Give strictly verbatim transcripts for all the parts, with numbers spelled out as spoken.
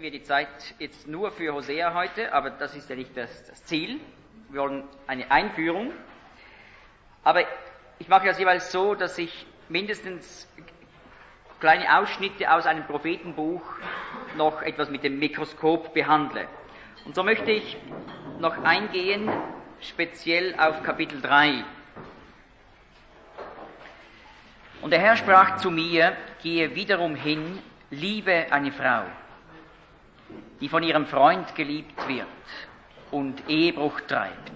hätten wir die Zeit jetzt nur für Hosea heute, aber das ist ja nicht das, das Ziel. Wir wollen eine Einführung. Aber ich mache das jeweils so, dass ich mindestens kleine Ausschnitte aus einem Prophetenbuch noch etwas mit dem Mikroskop behandle. Und so möchte ich noch eingehen, speziell auf Kapitel drei. Und der Herr sprach zu mir, gehe wiederum hin, liebe eine Frau, die von ihrem Freund geliebt wird und Ehebruch treibt.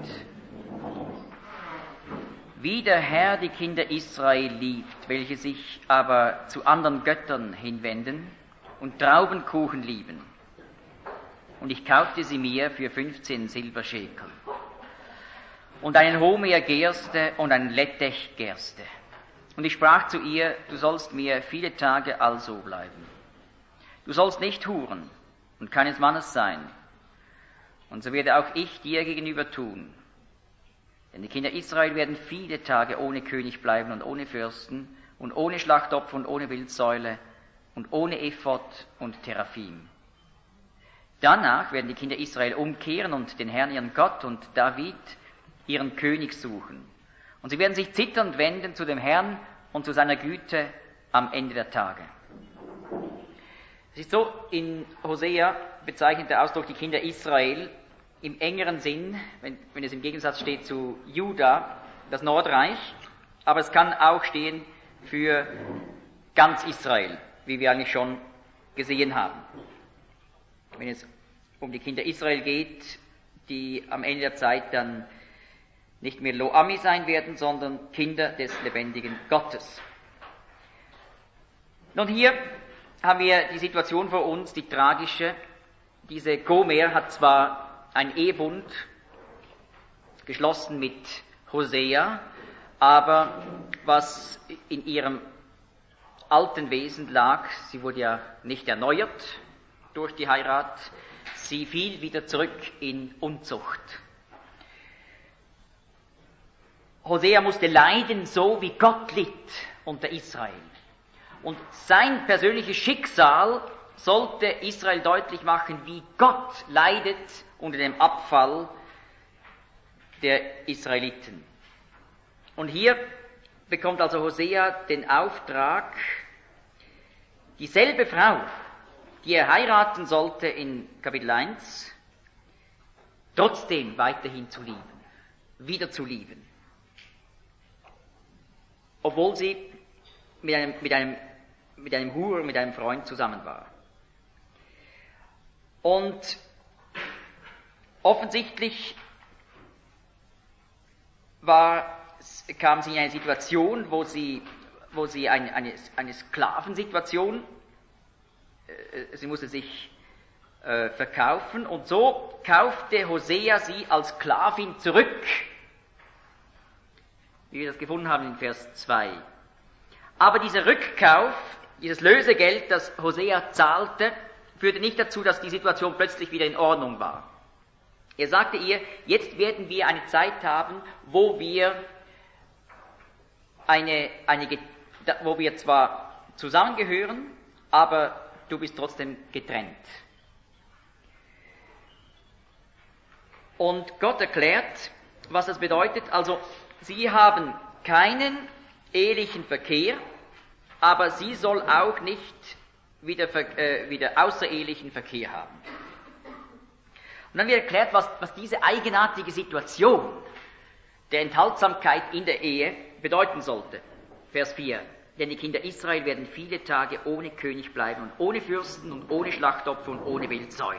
Wie der Herr die Kinder Israel liebt, welche sich aber zu anderen Göttern hinwenden und Traubenkuchen lieben. Und ich kaufte sie mir für fünfzehn Silberschekel. Und einen Homer Gerste und einen Lettech Gerste. Und ich sprach zu ihr, du sollst mir viele Tage also bleiben. Du sollst nicht huren und keines Mannes sein. Und so werde auch ich dir gegenüber tun. Denn die Kinder Israel werden viele Tage ohne König bleiben und ohne Fürsten und ohne Schlachtopfer und ohne Bildsäule und ohne Ephod und Teraphim. Danach werden die Kinder Israel umkehren und den Herrn ihren Gott und David ihren König suchen. Und sie werden sich zitternd wenden zu dem Herrn und zu seiner Güte am Ende der Tage. Es ist so, in Hosea bezeichnet der Ausdruck die Kinder Israel im engeren Sinn, wenn, wenn es im Gegensatz steht zu Juda, das Nordreich, aber es kann auch stehen für ganz Israel, wie wir eigentlich schon gesehen haben. Wenn es um die Kinder Israel geht, die am Ende der Zeit dann nicht mehr Lo-Ami sein werden, sondern Kinder des lebendigen Gottes. Nun hier haben wir die Situation vor uns, die tragische. Diese Gomer hat zwar einen Ehebund geschlossen mit Hosea, aber was in ihrem alten Wesen lag, sie wurde ja nicht erneuert durch die Heirat, sie fiel wieder zurück in Unzucht. Hosea musste leiden, so wie Gott litt unter Israel. Und sein persönliches Schicksal sollte Israel deutlich machen, wie Gott leidet unter dem Abfall der Israeliten. Und hier bekommt also Hosea den Auftrag, dieselbe Frau, die er heiraten sollte in Kapitel eins, trotzdem weiterhin zu lieben, wieder zu lieben. Obwohl sie mit einem, mit einem, mit einem Hurer, mit einem Freund zusammen war. Und offensichtlich war, kam sie in eine Situation, wo sie, wo sie eine, eine, eine Sklavensituation, äh, sie musste sich äh, verkaufen, und so kaufte Hosea sie als Sklavin zurück, wie wir das gefunden haben in Vers zwei. Aber dieser Rückkauf, dieses Lösegeld, das Hosea zahlte, führte nicht dazu, dass die Situation plötzlich wieder in Ordnung war. Er sagte ihr, jetzt werden wir eine Zeit haben, wo wir eine, eine, wo wir zwar zusammengehören, aber du bist trotzdem getrennt. Und Gott erklärt, was das bedeutet. Also, sie haben keinen ehelichen Verkehr, aber sie soll auch nicht wieder, äh, wieder außerehelichen Verkehr haben. Und dann wird erklärt, was, was diese eigenartige Situation der Enthaltsamkeit in der Ehe bedeuten sollte. Vers vier. Denn die Kinder Israel werden viele Tage ohne König bleiben und ohne Fürsten und ohne Schlachtopfer und ohne Bildsäule.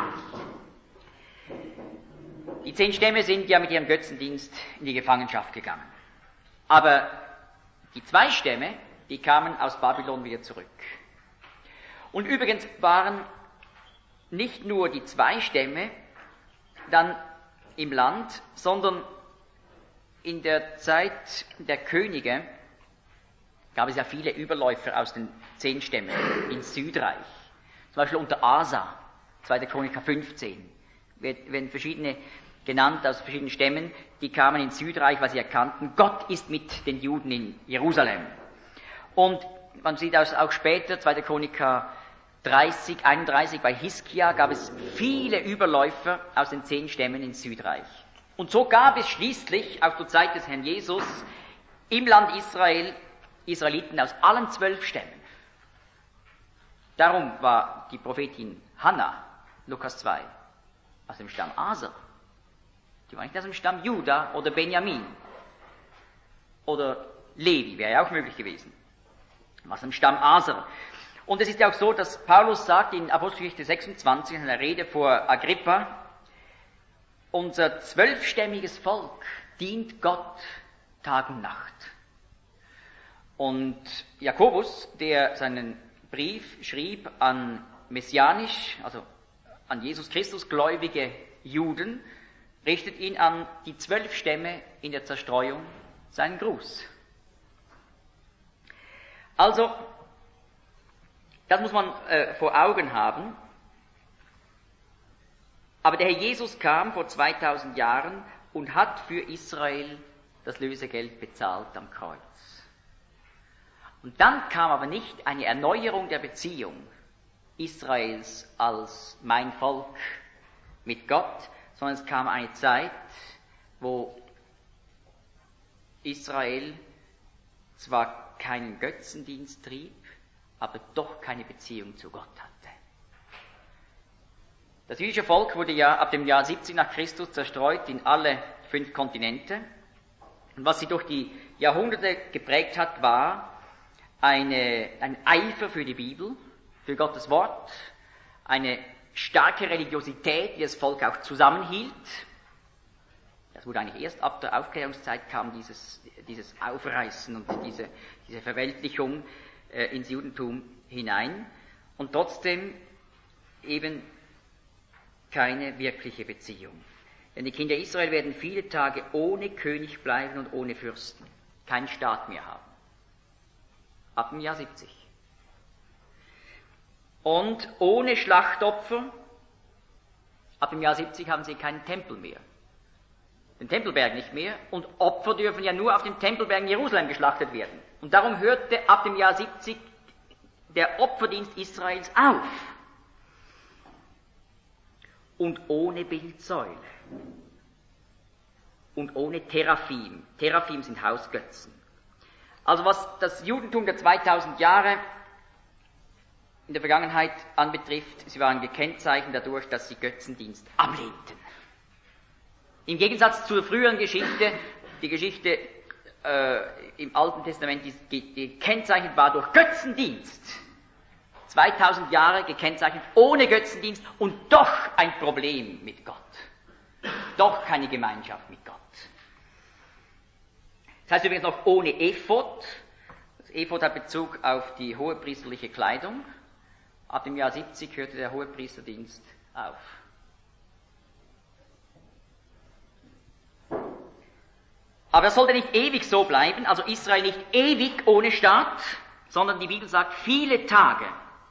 Die zehn Stämme sind ja mit ihrem Götzendienst in die Gefangenschaft gegangen. Aber die zwei Stämme, die kamen aus Babylon wieder zurück. Und übrigens waren nicht nur die zwei Stämme dann im Land, sondern in der Zeit der Könige gab es ja viele Überläufer aus den zehn Stämmen ins Südreich. Zum Beispiel unter Asa, zweiter Chroniker fünfzehn, werden verschiedene genannt aus verschiedenen Stämmen, die kamen ins Südreich, weil sie erkannten, Gott ist mit den Juden in Jerusalem. Und man sieht das auch später, zweiter Chroniker dreißig, einunddreißig bei Hiskia gab es viele Überläufer aus den zehn Stämmen ins Südreich. Und so gab es schließlich, auch zur Zeit des Herrn Jesus, im Land Israel Israeliten aus allen zwölf Stämmen. Darum war die Prophetin Hannah, Lukas zwei, aus dem Stamm Aser. Die war nicht aus dem Stamm Juda oder Benjamin. Oder Levi, wäre ja auch möglich gewesen. Aus dem Stamm Aser. Und es ist ja auch so, dass Paulus sagt in Apostelgeschichte sechsundzwanzig, in einer Rede vor Agrippa, unser zwölfstämmiges Volk dient Gott Tag und Nacht. Und Jakobus, der seinen Brief schrieb an messianisch, also an Jesus Christus gläubige Juden, richtet ihn an die zwölf Stämme in der Zerstreuung seinen Gruß. Also, das muss man äh, vor Augen haben. Aber der Herr Jesus kam vor zweitausend Jahren und hat für Israel das Lösegeld bezahlt am Kreuz. Und dann kam aber nicht eine Erneuerung der Beziehung Israels als mein Volk mit Gott, sondern es kam eine Zeit, wo Israel zwar keinen Götzendienst trieb, aber doch keine Beziehung zu Gott hatte. Das jüdische Volk wurde ja ab dem Jahr siebzig nach Christus zerstreut in alle fünf Kontinente. Und was sie durch die Jahrhunderte geprägt hat, war eine, ein Eifer für die Bibel, für Gottes Wort, eine starke Religiosität, die das Volk auch zusammenhielt. Das wurde eigentlich erst ab der Aufklärungszeit kam dieses, dieses Aufreißen und diese, diese Verweltlichung äh, ins Judentum hinein. Und trotzdem eben keine wirkliche Beziehung. Denn die Kinder Israel werden viele Tage ohne König bleiben und ohne Fürsten, keinen Staat mehr haben. Ab dem Jahr siebzig. Und ohne Schlachtopfer, ab dem Jahr siebzig haben sie keinen Tempel mehr. Den Tempelberg nicht mehr. Und Opfer dürfen ja nur auf dem Tempelberg in Jerusalem geschlachtet werden. Und darum hörte ab dem Jahr siebzig der Opferdienst Israels auf. Und ohne Bildsäule. Und ohne Teraphim. Teraphim sind Hausgötzen. Also was das Judentum der zweitausend Jahre in der Vergangenheit anbetrifft, sie waren gekennzeichnet dadurch, dass sie Götzendienst ablehnten. Im Gegensatz zur früheren Geschichte, die Geschichte äh, im Alten Testament, die, die gekennzeichnet war durch Götzendienst. zweitausend Jahre gekennzeichnet ohne Götzendienst und doch ein Problem mit Gott. Doch keine Gemeinschaft mit Gott. Das heißt übrigens noch ohne Ephod. Das Ephod hat Bezug auf die hohepriesterliche Kleidung. Ab dem Jahr siebzig hörte der Hohepriesterdienst auf. Aber das sollte nicht ewig so bleiben, also Israel nicht ewig ohne Staat, sondern die Bibel sagt viele Tage.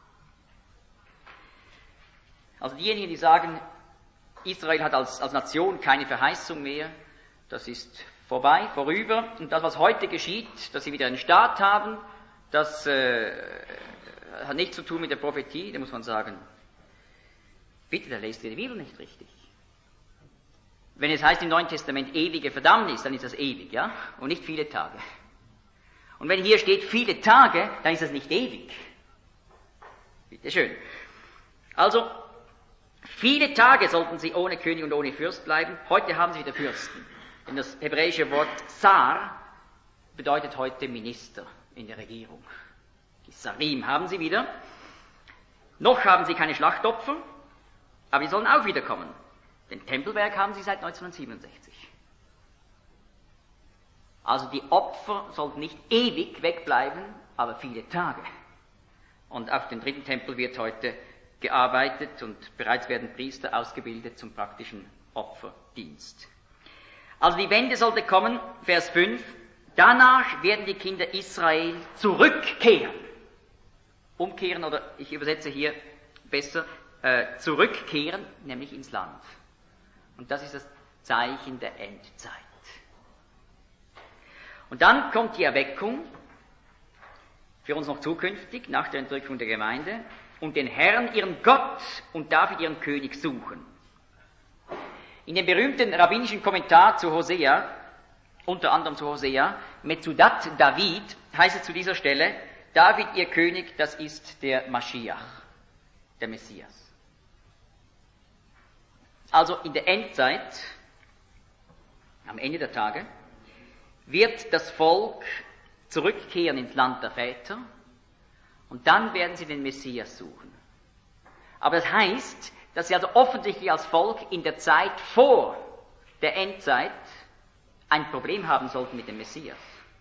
Also diejenigen, die sagen, Israel hat als, als Nation keine Verheißung mehr, das ist vorbei, vorüber. Und das, was heute geschieht, dass sie wieder einen Staat haben, das äh, hat nichts zu tun mit der Prophetie. Da muss man sagen, bitte, da lest ihr die Bibel nicht richtig. Wenn es heißt im Neuen Testament ewige Verdammnis, dann ist das ewig, ja, und nicht viele Tage. Und wenn hier steht viele Tage, dann ist das nicht ewig. Bitte schön. Also, viele Tage sollten sie ohne König und ohne Fürst bleiben. Heute haben sie wieder Fürsten. Denn das hebräische Wort Sar bedeutet heute Minister in der Regierung. Die Sarim haben sie wieder. Noch haben sie keine Schlachtopfer, aber die sollen auch wiederkommen. Den Tempelberg haben sie seit neunzehnhundertsiebenundsechzig. Also die Opfer sollten nicht ewig wegbleiben, aber viele Tage. Und auf den dritten Tempel wird heute gearbeitet und bereits werden Priester ausgebildet zum praktischen Opferdienst. Also die Wende sollte kommen, Vers fünf, danach werden die Kinder Israel zurückkehren. Umkehren, oder ich übersetze hier besser, äh, zurückkehren, nämlich ins Land. Und das ist das Zeichen der Endzeit. Und dann kommt die Erweckung, für uns noch zukünftig, nach der Entrückung der Gemeinde. und den Herrn, ihren Gott, und David, ihren König, suchen. In dem berühmten rabbinischen Kommentar zu Hosea, unter anderem zu Hosea, Metzudat David, heißt es zu dieser Stelle, David, ihr König, das ist der Maschiach, der Messias. Also in der Endzeit, am Ende der Tage, wird das Volk zurückkehren ins Land der Väter und dann werden sie den Messias suchen. Aber das heißt, dass sie also offensichtlich als Volk in der Zeit vor der Endzeit ein Problem haben sollten mit dem Messias.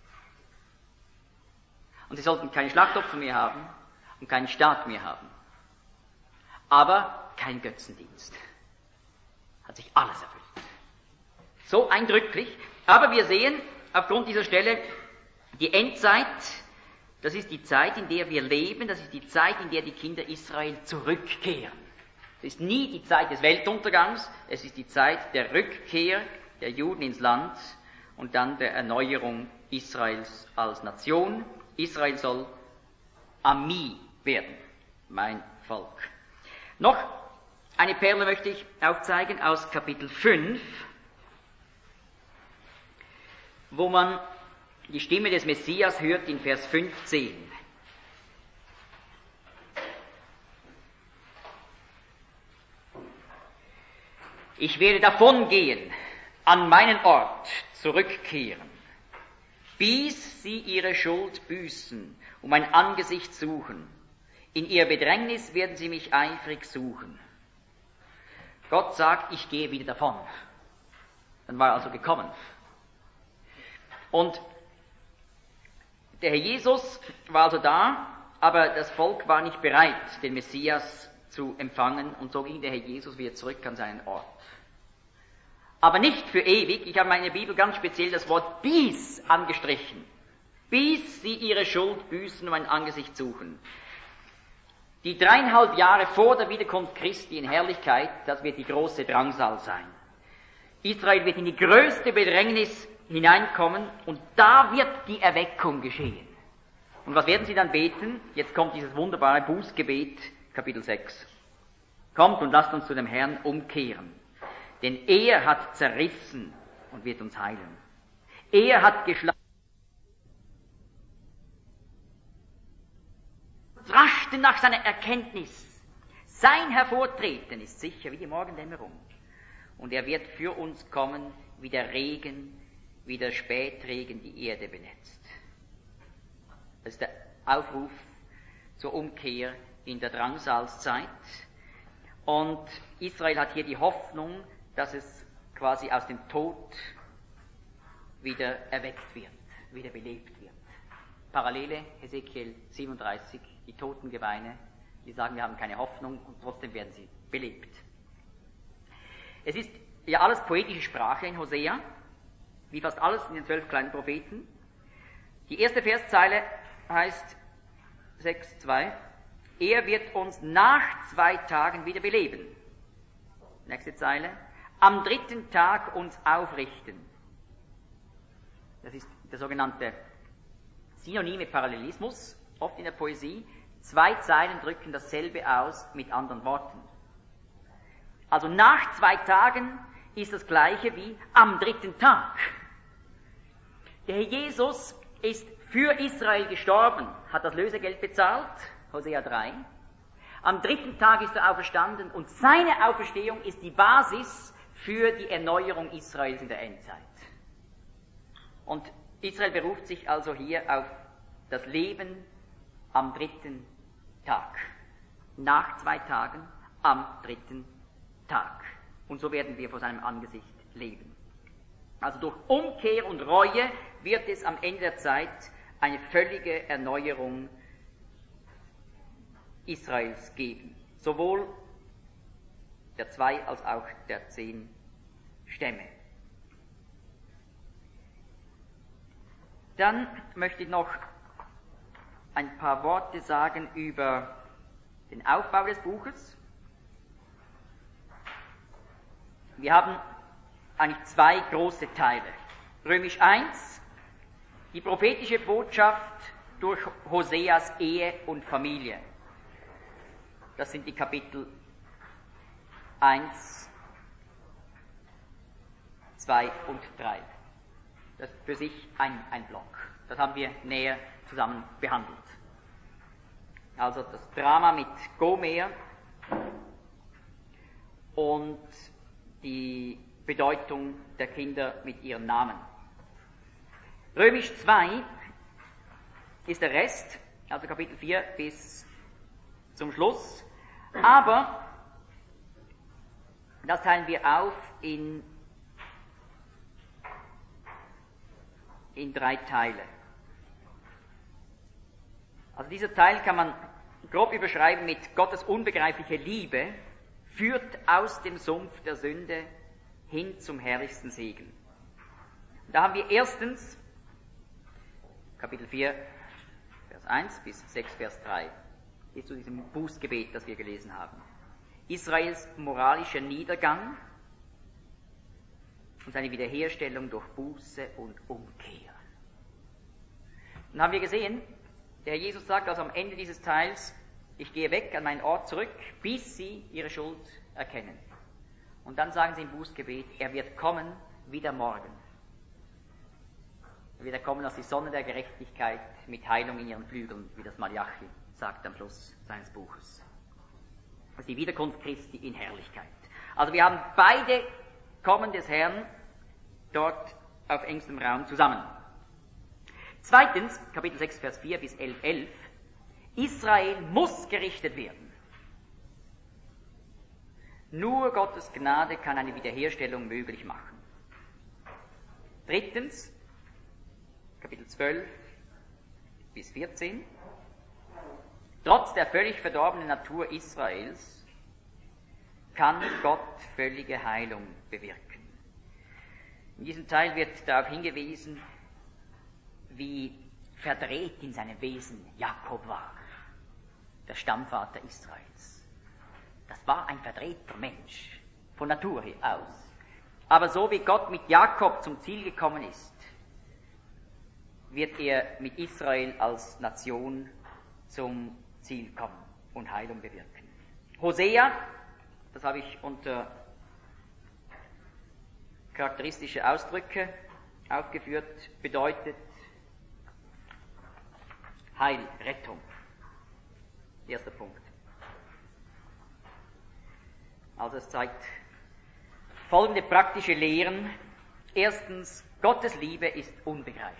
Und sie sollten keine Schlachtopfer mehr haben und keinen Staat mehr haben. Aber kein Götzendienst. Hat sich alles erfüllt. So eindrücklich. Aber wir sehen aufgrund dieser Stelle, die Endzeit, das ist die Zeit, in der wir leben, das ist die Zeit, in der die Kinder Israel zurückkehren. Es ist nie die Zeit des Weltuntergangs, es ist die Zeit der Rückkehr der Juden ins Land und dann der Erneuerung Israels als Nation. Israel soll Ami werden, mein Volk. Noch eine Perle möchte ich aufzeigen aus Kapitel fünf, wo man die Stimme des Messias hört in Vers fünfzehn. Ich werde davongehen, an meinen Ort zurückkehren, bis sie ihre Schuld büßen, um mein Angesicht suchen. In ihr Bedrängnis werden sie mich eifrig suchen. Gott sagt, ich gehe wieder davon. Dann war er also gekommen. Und der Herr Jesus war also da, aber das Volk war nicht bereit, den Messias zu empfangen, und so ging der Herr Jesus wieder zurück an seinen Ort. Aber nicht für ewig. Ich habe in meiner Bibel ganz speziell das Wort bis angestrichen. Bis sie ihre Schuld büßen und mein Angesicht suchen. Die dreieinhalb Jahre vor der Wiederkunft Christi in Herrlichkeit, das wird die große Drangsal sein. Israel wird in die größte Bedrängnis hineinkommen und da wird die Erweckung geschehen. Und was werden sie dann beten? Jetzt kommt dieses wunderbare Bußgebet, Kapitel sechs. Kommt und lasst uns zu dem Herrn umkehren. Denn er hat zerrissen und wird uns heilen. Er hat geschlagen. Raschte nach seiner Erkenntnis. Sein Hervortreten ist sicher wie die Morgendämmerung. Und er wird für uns kommen, wie der Regen, wie der Spätregen die Erde benetzt. Das ist der Aufruf zur Umkehr in der Drangsalzzeit. Und Israel hat hier die Hoffnung, dass es quasi aus dem Tod wieder erweckt wird, wieder belebt wird. Parallele, Hesekiel siebenunddreißig, die Totengebeine, die sagen, wir haben keine Hoffnung und trotzdem werden sie belebt. Es ist ja alles poetische Sprache in Hosea, wie fast alles in den zwölf kleinen Propheten. Die erste Verszeile heißt sechs zwei, er wird uns nach zwei Tagen wieder beleben. Nächste Zeile, am dritten Tag uns aufrichten. Das ist der sogenannte synonyme Parallelismus, oft in der Poesie. Zwei Zeilen drücken dasselbe aus mit anderen Worten. Also nach zwei Tagen ist das Gleiche wie am dritten Tag. Der Herr Jesus ist für Israel gestorben, hat das Lösegeld bezahlt, Hosea drei. Am dritten Tag ist er auferstanden und seine Auferstehung ist die Basis für die Erneuerung Israels in der Endzeit. Und Israel beruft sich also hier auf das Leben am dritten Tag. Nach zwei Tagen am dritten Tag. Und so werden wir vor seinem Angesicht leben. Also durch Umkehr und Reue wird es am Ende der Zeit eine völlige Erneuerung Israels geben. Sowohl der zwei als auch der zehn Stämme. Dann möchte ich noch ein paar Worte sagen über den Aufbau des Buches. Wir haben eigentlich zwei große Teile. Römisch eins, die prophetische Botschaft durch Hoseas Ehe und Familie. Das sind die Kapitel eins, zwei und drei. Das ist für sich ein, ein Block. Das haben wir näher zusammen behandelt. Also das Drama mit Gomer und die Bedeutung der Kinder mit ihren Namen. Römisch zwei ist der Rest, also Kapitel vier bis zum Schluss, aber das teilen wir auf in, in drei Teile. Also dieser Teil kann man grob überschreiben mit Gottes unbegreifliche Liebe führt aus dem Sumpf der Sünde hin zum herrlichsten Segen. Da haben wir erstens Kapitel vier, Vers eins bis sechs, Vers drei, ist zu diesem Bußgebet, das wir gelesen haben. Israels moralischer Niedergang und seine Wiederherstellung durch Buße und Umkehr. Dann haben wir gesehen, der Herr Jesus sagt also am Ende dieses Teils, ich gehe weg an meinen Ort zurück, bis sie ihre Schuld erkennen. Und dann sagen sie im Bußgebet, er wird kommen wie der Morgen. Er wird kommen als die Sonne der Gerechtigkeit mit Heilung in ihren Flügeln, wie das Malachi sagt am Schluss seines Buches. Das ist die Wiederkunft Christi in Herrlichkeit. Also wir haben beide Kommen des Herrn dort auf engstem Raum zusammen. Zweitens, Kapitel sechs, Vers vier bis elf, elf, Israel muss gerichtet werden. Nur Gottes Gnade kann eine Wiederherstellung möglich machen. Drittens, Kapitel zwölf bis vierzehn, trotz der völlig verdorbenen Natur Israels kann Gott völlige Heilung bewirken. In diesem Teil wird darauf hingewiesen, wie verdreht in seinem Wesen Jakob war, der Stammvater Israels. Das war ein verdrehter Mensch, von Natur her aus. Aber so wie Gott mit Jakob zum Ziel gekommen ist, wird er mit Israel als Nation zum Ziel kommen und Heilung bewirken. Hosea, das habe ich unter charakteristische Ausdrücke aufgeführt, bedeutet Heil, Rettung. Erster Punkt. Also es zeigt folgende praktische Lehren. Erstens, Gottes Liebe ist unbegreiflich.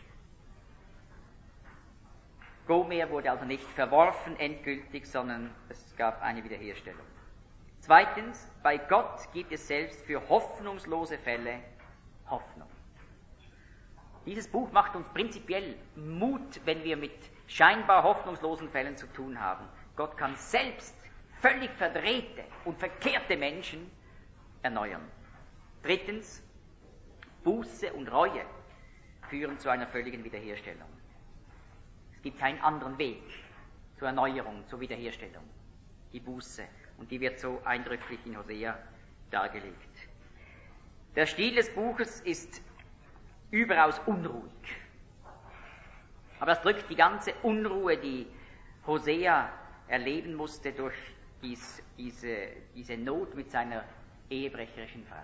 Gomer wurde also nicht verworfen endgültig, sondern es gab eine Wiederherstellung. Zweitens, bei Gott gibt es selbst für hoffnungslose Fälle Hoffnung. Dieses Buch macht uns prinzipiell Mut, wenn wir mit scheinbar hoffnungslosen Fällen zu tun haben. Gott kann selbst völlig verdrehte und verkehrte Menschen erneuern. Drittens, Buße und Reue führen zu einer völligen Wiederherstellung. Es gibt keinen anderen Weg zur Erneuerung, zur Wiederherstellung. Die Buße. Und die wird so eindrücklich in Hosea dargelegt. Der Stil des Buches ist überaus unruhig. Aber das drückt die ganze Unruhe, die Hosea erleben musste durch dies, diese, diese Not mit seiner ehebrecherischen Frau.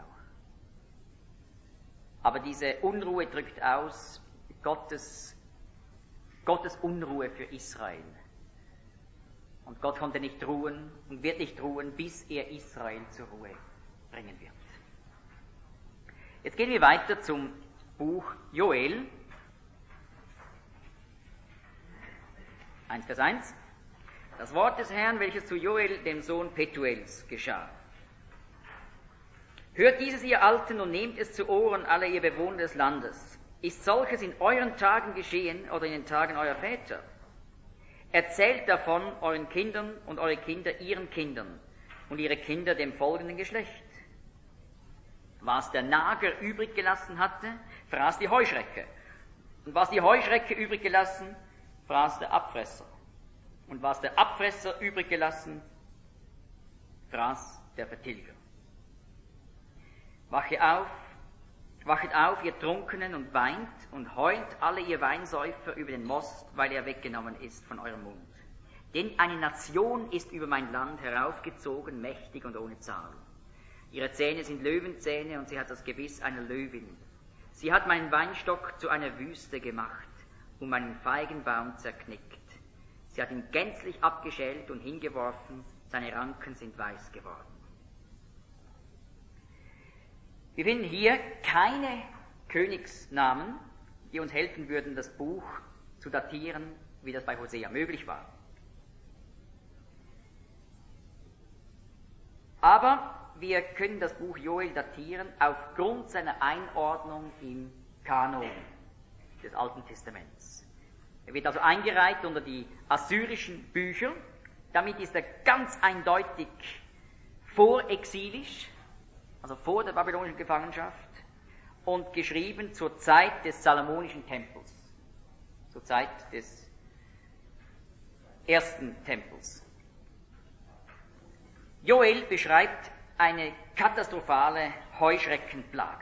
Aber diese Unruhe drückt aus Gottes, Gottes Unruhe für Israel. Und Gott konnte nicht ruhen und wird nicht ruhen, bis er Israel zur Ruhe bringen wird. Jetzt gehen wir weiter zum Buch Joel. eins Vers eins. Das Wort des Herrn, welches zu Joel, dem Sohn Petuels, geschah. Hört dieses, ihr Alten, und nehmt es zu Ohren, alle ihr Bewohner des Landes. Ist solches in euren Tagen geschehen oder in den Tagen eurer Väter? Erzählt davon euren Kindern und eure Kinder ihren Kindern und ihre Kinder dem folgenden Geschlecht. Was der Nager übrig gelassen hatte, fraß die Heuschrecke. Und was die Heuschrecke übrig gelassen, fraß der Abfresser. Und was der Abfresser übrig gelassen, fraß der Vertilger. Wache auf, wachet auf, ihr Trunkenen, und weint und heult alle ihr Weinsäufer über den Most, weil er weggenommen ist von eurem Mund. Denn eine Nation ist über mein Land heraufgezogen, mächtig und ohne Zahl. Ihre Zähne sind Löwenzähne und sie hat das Gebiss einer Löwin. Sie hat meinen Weinstock zu einer Wüste gemacht und meinen Feigenbaum zerknickt. Sie hat ihn gänzlich abgeschält und hingeworfen, seine Ranken sind weiß geworden. Wir finden hier keine Königsnamen, die uns helfen würden, das Buch zu datieren, wie das bei Hosea möglich war. Aber wir können das Buch Joel datieren aufgrund seiner Einordnung im Kanon des Alten Testaments. Er wird also eingereiht unter die assyrischen Bücher. Damit ist er ganz eindeutig vorexilisch, also vor der babylonischen Gefangenschaft, und geschrieben zur Zeit des Salomonischen Tempels, zur Zeit des ersten Tempels. Joel beschreibt eine katastrophale Heuschreckenplage.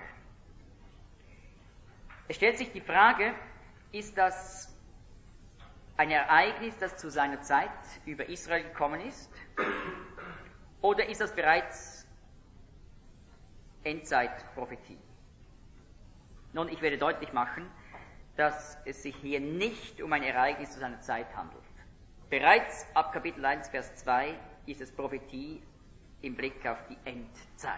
Es stellt sich die Frage, ist das ein Ereignis, das zu seiner Zeit über Israel gekommen ist, oder ist das bereits Endzeitprophetie? Nun, ich werde deutlich machen, dass es sich hier nicht um ein Ereignis zu seiner Zeit handelt. Bereits ab Kapitel eins, Vers zwei ist es Prophetie im Blick auf die Endzeit.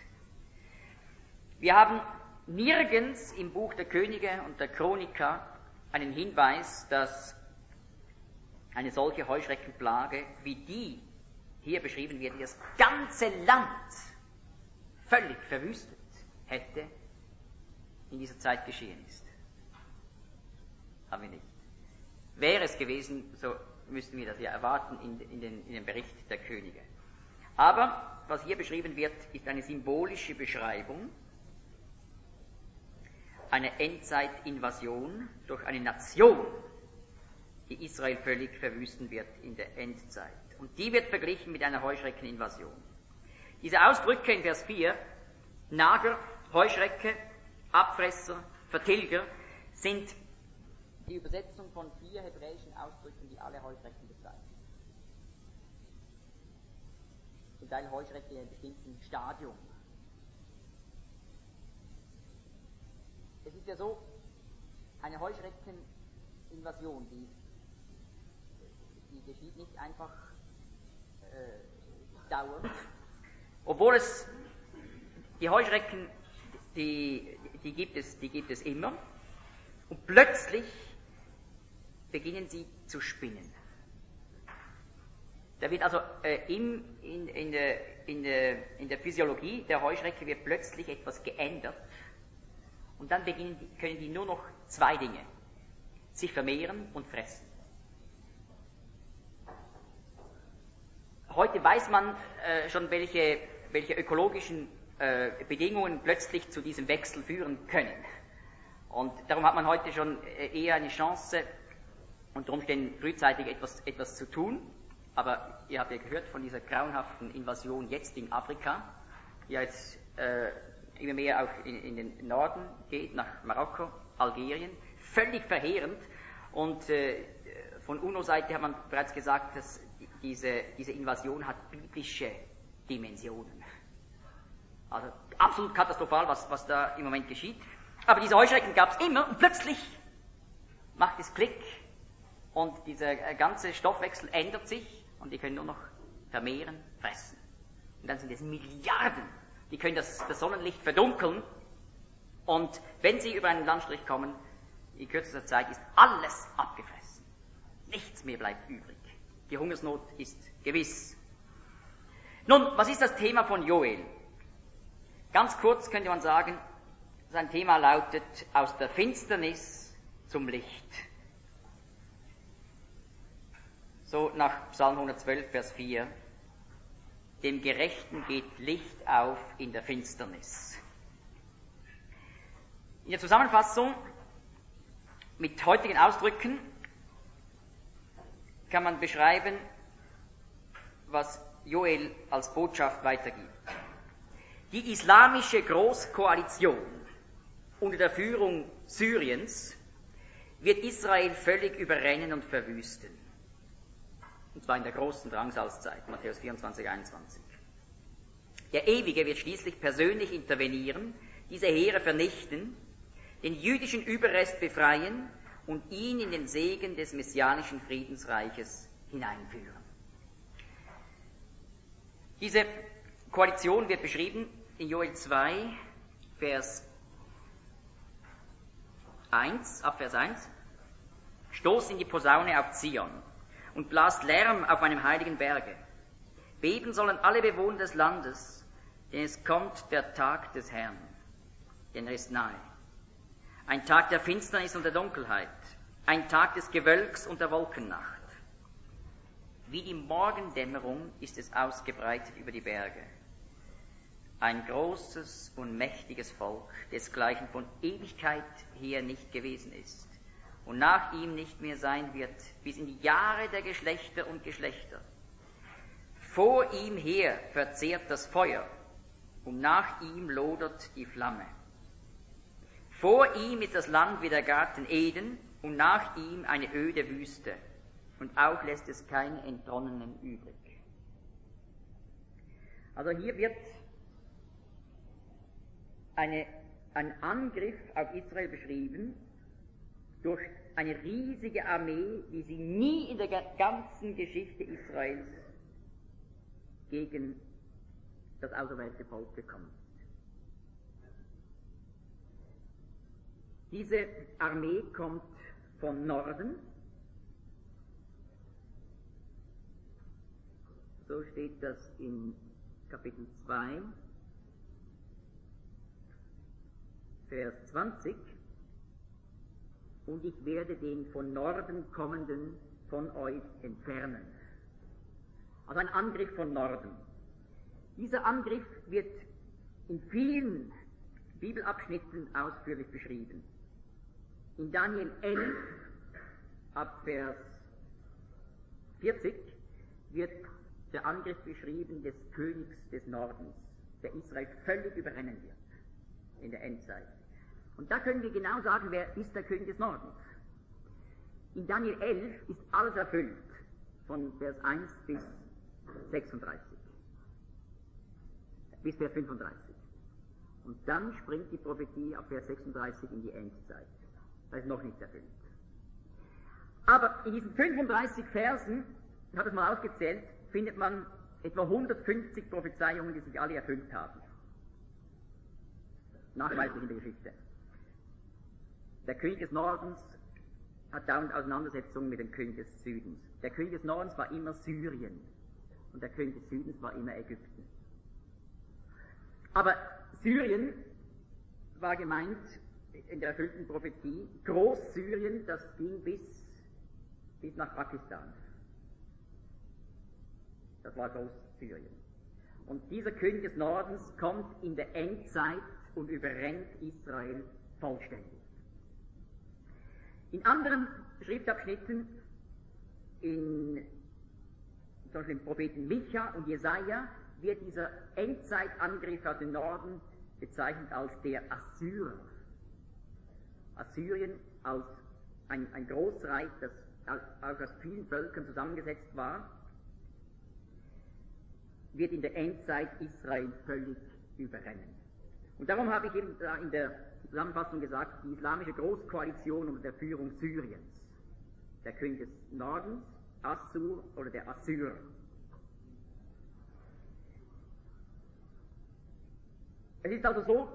Wir haben nirgends im Buch der Könige und der Chroniker einen Hinweis, dass eine solche Heuschreckenplage, wie die hier beschrieben wird, die das ganze Land völlig verwüstet hätte, in dieser Zeit geschehen ist. Haben wir nicht. Wäre es gewesen, so müssten wir das ja erwarten in, in, den, in dem Bericht der Könige. Aber was hier beschrieben wird, ist eine symbolische Beschreibung einer Endzeitinvasion durch eine Nation, die Israel völlig verwüsten wird in der Endzeit. Und die wird verglichen mit einer Heuschreckeninvasion. Diese Ausdrücke in Vers vier, Nager, Heuschrecke, Abfresser, Vertilger, sind die Übersetzung von vier hebräischen Ausdrücken, die alle Heuschrecken bezeichnen. Zum Teil Heuschrecke in einem bestimmten Stadium. Es ist ja so, eine Heuschreckeninvasion, die, die geschieht nicht einfach äh, dauernd, obwohl es die Heuschrecken, die, die, gibt es, die gibt es immer, und plötzlich beginnen sie zu spinnen. Da wird also äh, in, in, in, der, in, der, in der Physiologie der Heuschrecke wird plötzlich etwas geändert. Und dann beginnen die, können die nur noch zwei Dinge: sich vermehren und fressen. Heute weiß man äh, schon, welche, welche ökologischen äh, Bedingungen plötzlich zu diesem Wechsel führen können. Und darum hat man heute schon äh, eher eine Chance, unter Umständen frühzeitig etwas, etwas zu tun. Aber ihr habt ja gehört von dieser grauenhaften Invasion jetzt in Afrika, die jetzt äh, immer mehr auch in, in den Norden geht, nach Marokko, Algerien, völlig verheerend. Und äh, von UNO-Seite hat man bereits gesagt, dass diese, diese Invasion hat biblische Dimensionen. Also absolut katastrophal, was, was da im Moment geschieht. Aber diese Heuschrecken gab es immer und plötzlich macht es Klick und dieser ganze Stoffwechsel ändert sich und die können nur noch vermehren, fressen. Und dann sind es Milliarden. Die können das, das Sonnenlicht verdunkeln und wenn sie über einen Landstrich kommen, in kürzester Zeit ist alles abgefressen. Nichts mehr bleibt übrig. Die Hungersnot ist gewiss. Nun, was ist das Thema von Joel? Ganz kurz könnte man sagen, sein Thema lautet: aus der Finsternis zum Licht. So nach Psalm hundertzwölf, Vers vier. Dem Gerechten geht Licht auf in der Finsternis. In der Zusammenfassung mit heutigen Ausdrücken kann man beschreiben, was Joel als Botschaft weitergibt. Die islamische Großkoalition unter der Führung Syriens wird Israel völlig überrennen und verwüsten. Und zwar in der großen Drangsalzzeit, Matthäus vierundzwanzig, einundzwanzig. Der Ewige wird schließlich persönlich intervenieren, diese Heere vernichten, den jüdischen Überrest befreien und ihn in den Segen des messianischen Friedensreiches hineinführen. Diese Koalition wird beschrieben in Joel zwei, Vers eins, ab Vers eins. Stoßt in die Posaune auf Zion und blast Lärm auf meinem heiligen Berge. Beben sollen alle Bewohner des Landes, denn es kommt der Tag des Herrn, denn er ist nahe. Ein Tag der Finsternis und der Dunkelheit, ein Tag des Gewölks und der Wolkennacht. Wie die Morgendämmerung ist es ausgebreitet über die Berge. Ein großes und mächtiges Volk, desgleichen von Ewigkeit her nicht gewesen ist und nach ihm nicht mehr sein wird, bis in die Jahre der Geschlechter und Geschlechter. Vor ihm her verzehrt das Feuer und nach ihm lodert die Flamme. Vor ihm ist das Land wie der Garten Eden und nach ihm eine öde Wüste und auch lässt es keinen Entronnenen übrig. Also hier wird eine, ein Angriff auf Israel beschrieben durch eine riesige Armee, wie sie nie in der ganzen Geschichte Israels gegen das auserwählte Volk gekommen ist. Diese Armee kommt von Norden. So steht das in Kapitel zwei, Vers zwanzig. Und ich werde den von Norden kommenden von euch entfernen. Also ein Angriff von Norden. Dieser Angriff wird in vielen Bibelabschnitten ausführlich beschrieben. In Daniel elf, ab Vers vierzig, wird der Angriff beschrieben des Königs des Nordens, der Israel völlig überrennen wird in der Endzeit. Und da können wir genau sagen, wer ist der König des Nordens. In Daniel elf ist alles erfüllt, von Vers eins bis sechsunddreißig, bis Vers fünfunddreißig. Und dann springt die Prophetie auf Vers sechsunddreißig in die Endzeit. Das ist noch nicht erfüllt. Aber in diesen fünfunddreißig Versen, ich habe es mal aufgezählt, findet man etwa hundertfünfzig Prophezeiungen, die sich alle erfüllt haben. Nachweislich in der Geschichte. Der König des Nordens hat dauernd Auseinandersetzungen mit dem König des Südens. Der König des Nordens war immer Syrien und der König des Südens war immer Ägypten. Aber Syrien war gemeint in der erfüllten Prophetie, Großsyrien, das ging bis, bis nach Pakistan. Das war Großsyrien. Und dieser König des Nordens kommt in der Endzeit und überrennt Israel vollständig. In anderen Schriftabschnitten, in, zum Beispiel im Propheten Micha und Jesaja, wird dieser Endzeitangriff aus dem Norden bezeichnet als der Assyrer. Assyrien als ein, ein Großreich, das auch aus vielen Völkern zusammengesetzt war, wird in der Endzeit Israel völlig überrennen. Und darum habe ich eben in der Zusammenfassung gesagt, die islamische Großkoalition unter der Führung Syriens, der König des Nordens, Assur oder der Assyrer. Es ist also so,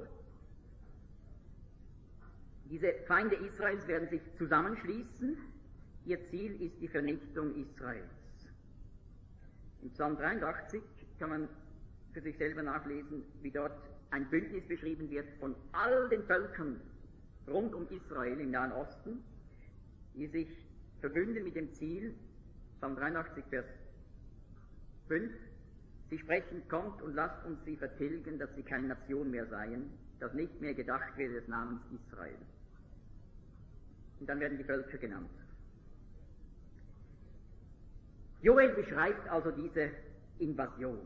diese Feinde Israels werden sich zusammenschließen. Ihr Ziel ist die Vernichtung Israels. Im Psalm dreiundachtzig kann man für sich selber nachlesen, wie dort ein Bündnis beschrieben wird von all den Völkern rund um Israel im Nahen Osten, die sich verbünden mit dem Ziel, Psalm dreiundachtzig, Vers fünf, sie sprechen, kommt und lasst uns sie vertilgen, dass sie keine Nation mehr seien, dass nicht mehr gedacht werde des Namens Israel. Und dann werden die Völker genannt. Joel beschreibt also diese Invasion.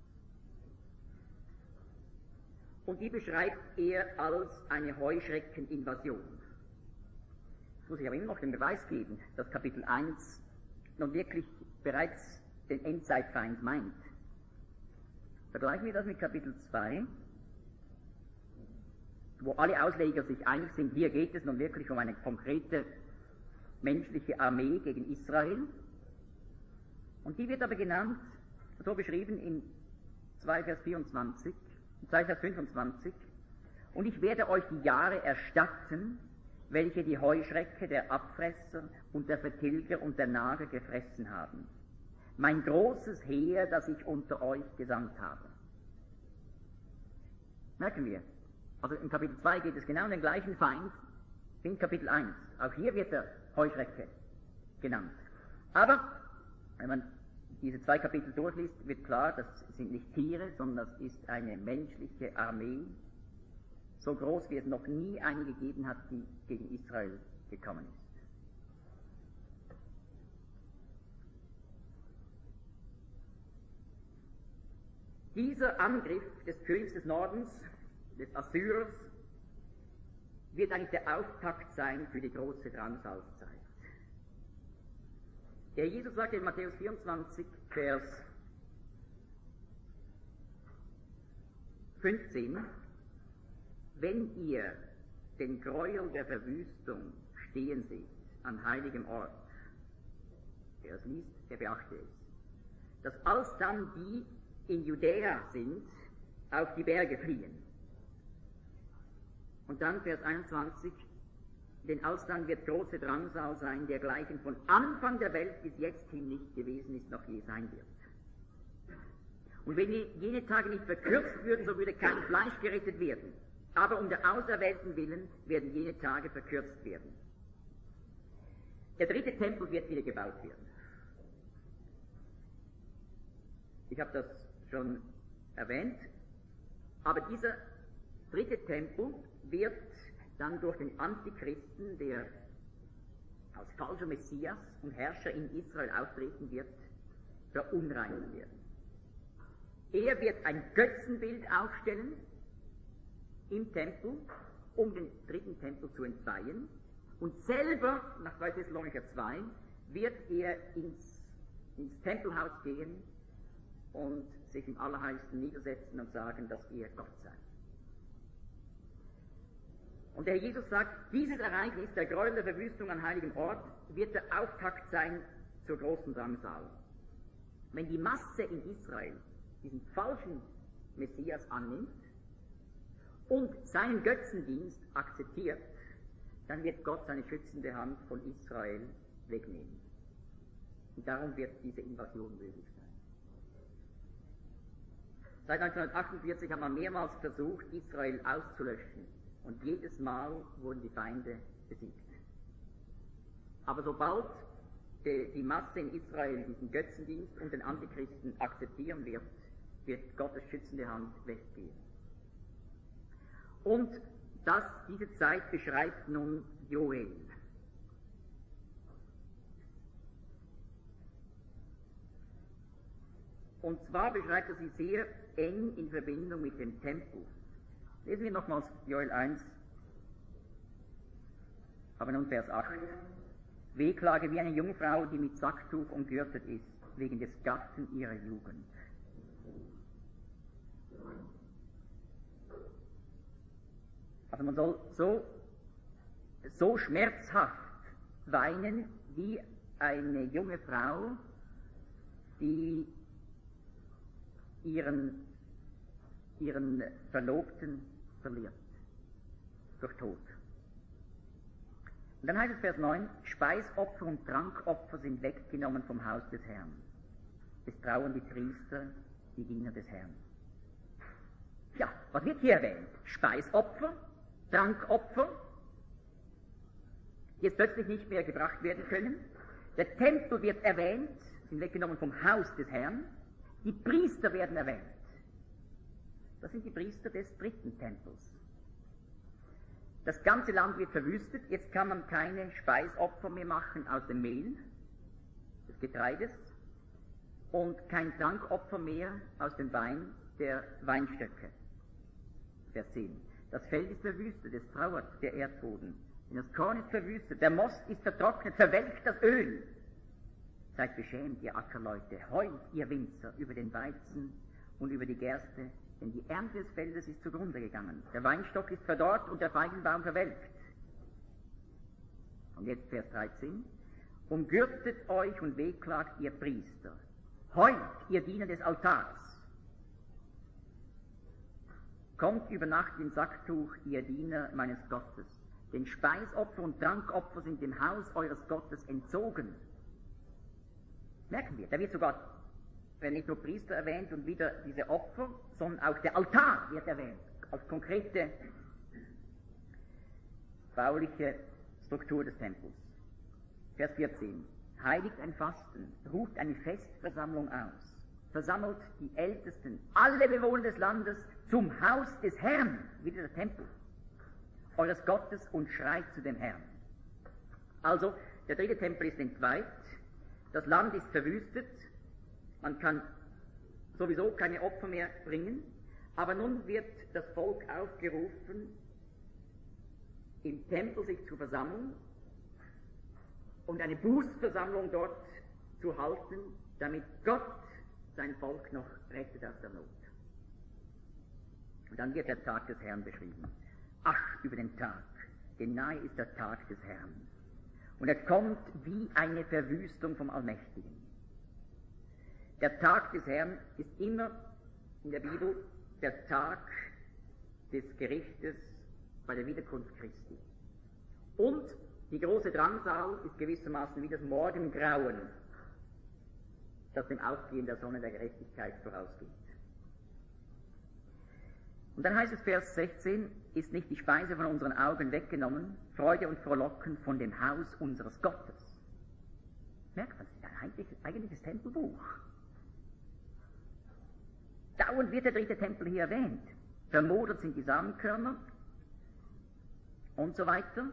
Und die beschreibt er als eine Heuschreckeninvasion. Es muss ich aber immer noch den Beweis geben, dass Kapitel eins nun wirklich bereits den Endzeitfeind meint. Vergleichen wir das mit Kapitel zwei, wo alle Ausleger sich einig sind, hier geht es nun wirklich um eine konkrete menschliche Armee gegen Israel. Und die wird aber genannt, so beschrieben in zwei Vers vierundzwanzig, zwei Vers fünfundzwanzig, und ich werde euch die Jahre erstatten, welche die Heuschrecke, der Abfresser und der Vertilger und der Nager gefressen haben. Mein großes Heer, das ich unter euch gesandt habe. Merken wir, also in Kapitel zwei geht es genau um den gleichen Feind wie in Kapitel eins. Auch hier wird der Heuschrecke genannt. Aber, wenn man diese zwei Kapitel durchliest, wird klar, das sind nicht Tiere, sondern das ist eine menschliche Armee, so groß wie es noch nie eine gegeben hat, die gegen Israel gekommen ist. Dieser Angriff des Königs des Nordens, des Assyrers, wird eigentlich der Auftakt sein für die große Drangsalzzeit. Der Jesus sagt in Matthäus vierundzwanzig, Vers fünfzehn, wenn ihr den Gräuel der Verwüstung stehen seht an heiligem Ort, wer es liest, der beachte es, dass alsdann die in Judäa sind, auf die Berge fliehen. Und dann Vers einundzwanzig, denn alsdann wird große Drangsal sein, dergleichen von Anfang der Welt bis jetzt hin nicht gewesen ist, noch je sein wird. Und wenn jene Tage nicht verkürzt würden, so würde kein Fleisch gerettet werden. Aber um der Auserwählten willen werden jene Tage verkürzt werden. Der dritte Tempel wird wieder gebaut werden. Ich habe das schon erwähnt, aber dieser dritte Tempel wird dann durch den Antichristen, der als falscher Messias und Herrscher in Israel auftreten wird, verunreinigt werden. Er wird ein Götzenbild aufstellen im Tempel, um den dritten Tempel zu entweihen, und selber, nach zwei Thessalonicher zwei, wird er ins, ins Tempelhaus gehen und sich im Allerheiligsten niedersetzen und sagen, dass er Gott sei. Und der Herr Jesus sagt, dieses Ereignis, der Gräuel der Verwüstung an heiligem Ort, wird der Auftakt sein zur großen Drangsal. Wenn die Masse in Israel diesen falschen Messias annimmt und seinen Götzendienst akzeptiert, dann wird Gott seine schützende Hand von Israel wegnehmen. Und darum wird diese Invasion möglich sein. Seit neunzehnhundertachtundvierzig hat man mehrmals versucht, Israel auszulöschen. Und jedes Mal wurden die Feinde besiegt. Aber sobald die, die Masse in Israel diesen Götzendienst und den Antichristen akzeptieren wird, wird Gottes schützende Hand weggehen. Und das, diese Zeit beschreibt nun Joel. Und zwar beschreibt er sie sehr eng in Verbindung mit dem Tempel. Lesen wir nochmals Joel eins, aber nun Vers acht. Wehklage wie eine Jungfrau, die mit Sacktuch umgürtet ist, wegen des Gatten ihrer Jugend. Also man soll so, so schmerzhaft weinen wie eine junge Frau, die ihren, ihren Verlobten verliert durch Tod. Und dann heißt es Vers neun, Speisopfer und Trankopfer sind weggenommen vom Haus des Herrn. Es trauern die Priester, die Diener des Herrn. Ja, was wird hier erwähnt? Speisopfer, Trankopfer, die jetzt plötzlich nicht mehr gebracht werden können. Der Tempel wird erwähnt, sind weggenommen vom Haus des Herrn. Die Priester werden erwähnt. Das sind die Priester des dritten Tempels. Das ganze Land wird verwüstet, jetzt kann man keine Speisopfer mehr machen aus dem Mehl, des Getreides, und kein Trankopfer mehr aus dem Wein der Weinstöcke. Vers zehn. Das Feld ist verwüstet, es trauert der Erdboden. Denn das Korn ist verwüstet, der Most ist vertrocknet, verwelkt das Öl. Seid beschämt, ihr Ackerleute, heult, ihr Winzer, über den Weizen und über die Gerste, denn die Ernte des Feldes ist zugrunde gegangen. Der Weinstock ist verdorrt und der Feigenbaum verwelkt. Und jetzt Vers dreizehn. Umgürtet euch und wehklagt, ihr Priester. Heult, ihr Diener des Altars. Kommt über Nacht in Sacktuch, ihr Diener meines Gottes. Denn Speisopfer und Trankopfer sind dem Haus eures Gottes entzogen. Merken wir, da wird sogar, wenn nicht nur Priester erwähnt und wieder diese Opfer, sondern auch der Altar wird erwähnt, als konkrete bauliche Struktur des Tempels. Vers vierzehn. Heiligt ein Fasten, ruft eine Festversammlung aus, versammelt die Ältesten, alle Bewohner des Landes zum Haus des Herrn, wieder der Tempel, eures Gottes, und schreit zu dem Herrn. Also, der dritte Tempel ist entzweit, das Land ist verwüstet, man kann sowieso keine Opfer mehr bringen, aber nun wird das Volk aufgerufen, im Tempel sich zu versammeln und eine Bußversammlung dort zu halten, damit Gott sein Volk noch rettet aus der Not. Und dann wird der Tag des Herrn beschrieben. Ach, über den Tag, denn nahe ist der Tag des Herrn. Und er kommt wie eine Verwüstung vom Allmächtigen. Der Tag des Herrn ist immer in der Bibel der Tag des Gerichtes bei der Wiederkunft Christi. Und die große Drangsal ist gewissermaßen wie das Morgengrauen, das dem Aufgehen der Sonne der Gerechtigkeit vorausgeht. Und dann heißt es, Vers sechzehn, ist nicht die Speise von unseren Augen weggenommen, Freude und Frohlocken von dem Haus unseres Gottes. Merkt man, das ist ein eigentliches, eigentliches Tempelbuch. Dauernd wird der dritte Tempel hier erwähnt. Vermodert sind die Samenkörner und so weiter.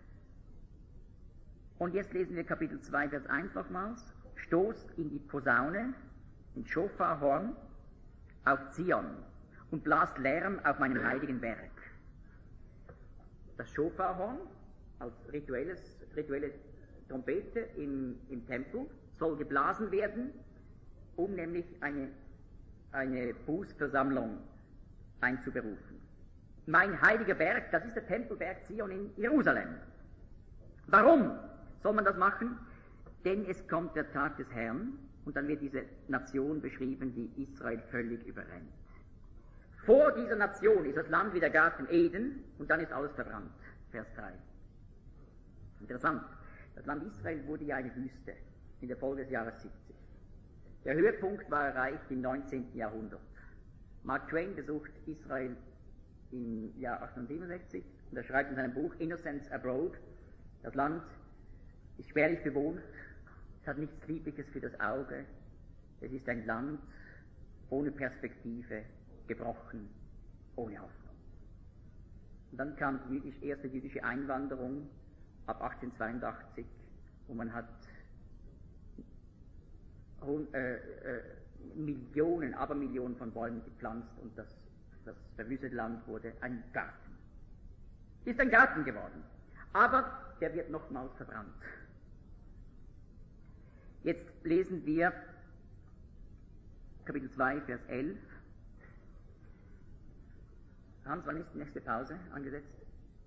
Und jetzt lesen wir Kapitel zwei, Vers eins nochmals. Stoßt in die Posaune, in Schofarhorn, auf Zion und blast Lärm auf meinem heiligen Berg. Das Schofarhorn als rituelles, rituelle Trompete im, im Tempel soll geblasen werden, um nämlich eine, eine Bußversammlung einzuberufen. Mein heiliger Berg, das ist der Tempelberg Zion in Jerusalem. Warum soll man das machen? Denn es kommt der Tag des Herrn und dann wird diese Nation beschrieben, die Israel völlig überrennt. Vor dieser Nation ist das Land wie der Garten Eden und dann ist alles verbrannt. Vers drei. Interessant. Das Land Israel wurde ja eine Wüste in der Folge des Jahres siebzig. Der Höhepunkt war erreicht im neunzehnten Jahrhundert. Mark Twain besucht Israel im Jahr achtzehnhundertsiebenundsechzig und er schreibt in seinem Buch Innocents Abroad, das Land ist schwerlich bewohnt, es hat nichts Liebliches für das Auge, es ist ein Land ohne Perspektive, gebrochen, ohne Hoffnung. Und dann kam die jüdisch, erste jüdische Einwanderung ab achtzehnhundertzweiundachtzig und man hat äh, äh, Millionen, Abermillionen von Bäumen gepflanzt und das, das verwüstete Land wurde ein Garten. Ist ein Garten geworden, aber der wird nochmals verbrannt. Jetzt lesen wir Kapitel zwei, Vers elf. Hans, wann ist die nächste Pause angesetzt?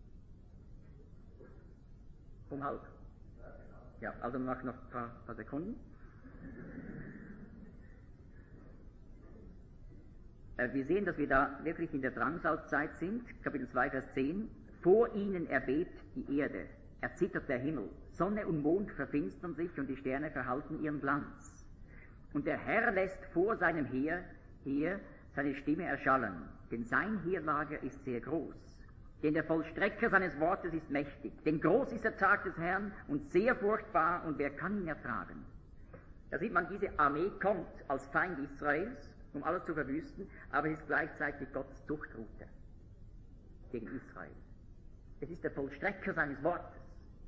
Um halb? Ja, also noch ein paar, paar Sekunden. Äh, wir sehen, dass wir da wirklich in der Drangsalzeit sind. Kapitel zwei, Vers zehn. Vor ihnen erbebt die Erde, erzittert der Himmel, Sonne und Mond verfinstern sich und die Sterne verhalten ihren Glanz. Und der Herr lässt vor seinem Heer, Heer seine Stimme erschallen, denn sein Heerlager ist sehr groß. Denn der Vollstrecker seines Wortes ist mächtig. Denn groß ist der Tag des Herrn und sehr furchtbar, und wer kann ihn ertragen? Da sieht man, diese Armee kommt als Feind Israels, um alles zu verwüsten, aber es ist gleichzeitig Gottes Zuchtroute gegen Israel. Es ist der Vollstrecker seines Wortes.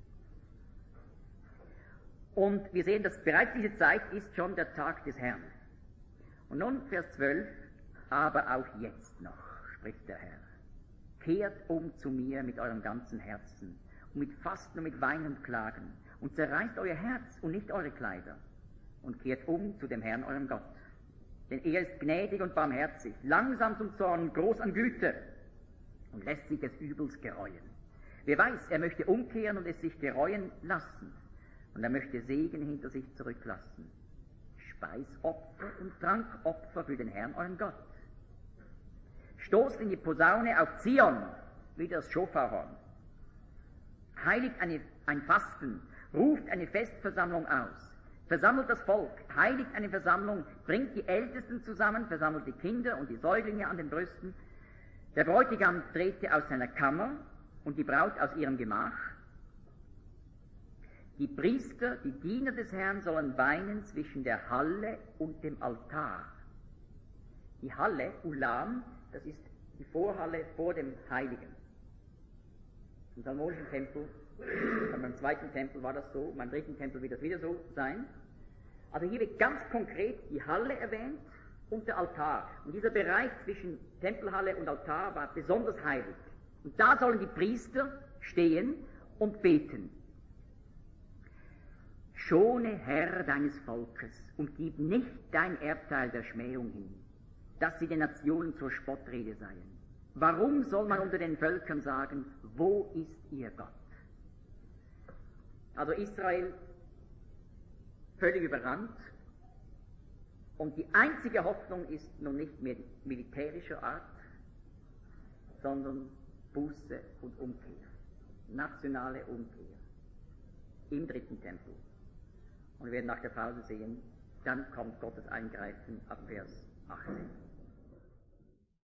Und wir sehen, dass bereits diese Zeit ist schon der Tag des Herrn. Und nun Vers zwölf, aber auch jetzt noch, spricht der Herr. Kehrt um zu mir mit eurem ganzen Herzen und mit Fasten und mit Weinen und Klagen und zerreißt euer Herz und nicht eure Kleider. und kehrt um zu dem Herrn, eurem Gott. Denn er ist gnädig und barmherzig, langsam zum Zorn, groß an Güte und lässt sich des Übels gereuen. Wer weiß, er möchte umkehren und es sich gereuen lassen. Und er möchte Segen hinter sich zurücklassen. Speisopfer und Trankopfer für den Herrn, euren Gott. Stoßt in die Posaune auf Zion, wie das Schofarhorn. Heiligt eine, ein Fasten, ruft eine Festversammlung aus. Versammelt das Volk, heiligt eine Versammlung, bringt die Ältesten zusammen, versammelt die Kinder und die Säuglinge an den Brüsten. Der Bräutigam trete aus seiner Kammer und die Braut aus ihrem Gemach. Die Priester, die Diener des Herrn, sollen weinen zwischen der Halle und dem Altar. Die Halle, Ulam, das ist die Vorhalle vor dem Heiligen. Im salmonischen Tempel, beim zweiten Tempel war das so, beim dritten Tempel wird das wieder so sein. Also hier wird ganz konkret die Halle erwähnt und der Altar. Und dieser Bereich zwischen Tempelhalle und Altar war besonders heilig. Und da sollen die Priester stehen und beten. Schone, Herr, deines Volkes und gib nicht dein Erbteil der Schmähung hin, dass sie den Nationen zur Spottrede seien. Warum soll man unter den Völkern sagen, wo ist ihr Gott? Also Israel völlig überrannt und die einzige Hoffnung ist nun nicht mehr militärischer Art, sondern Buße und Umkehr, nationale Umkehr im dritten Tempel. Und wir werden nach der Pause sehen, dann kommt Gottes Eingreifen ab Vers achtzehn.